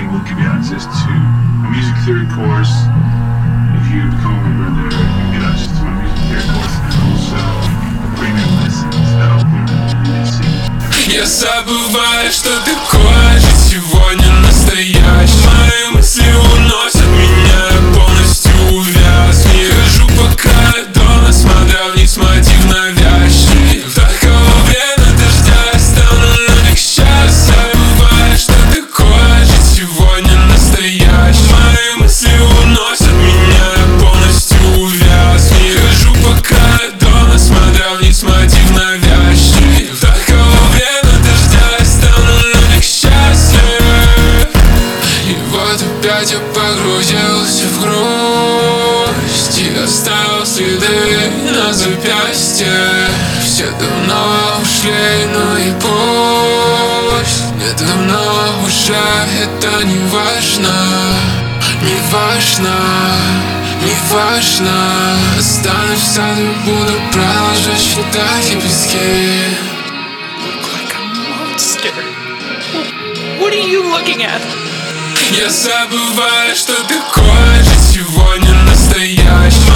will give you access to a music theory course. If you become a member there, you get access to my music theory course and also premium lessons that I'll be releasing. Я забываю, что такое жить сегодня настоящим. Мои мысли уносят меня, полностью увяз. Не хожу пока дома, смотря вниз, мотив навязчивый. Только во время дождя я стану навек счастлив. Забываю, что такое жить сегодня настоящим. Мои мысли уносят меня, полностью увяз. Не хожу пока дома, смотря вниз, мотив навязчивый. Только во время дождя я стану навек счастлив. И вот опять я погрузился в грусть и оставил следы на запястье. Все давно ушли, ну и пусть. Мне давно уже это не важно. Не важно, не важно. Останусь в саду, буду продолжать считать лепестки. What are you looking at? Я забываю, что такое жить сегодня настоящим.